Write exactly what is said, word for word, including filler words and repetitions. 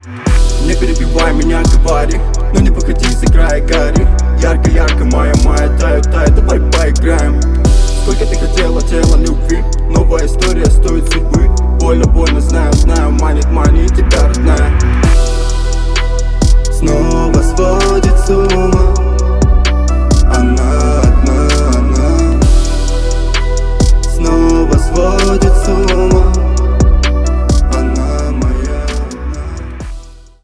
Не перебивай меня, говори, но не выходи из края, гори. Ярко-ярко, моя-моя, тает-тает, давай поиграем. Сколько ты хотела тела любви, новая история стоит судьбы. Больно-больно, знаю, знаю, манит, манит тебя, родная.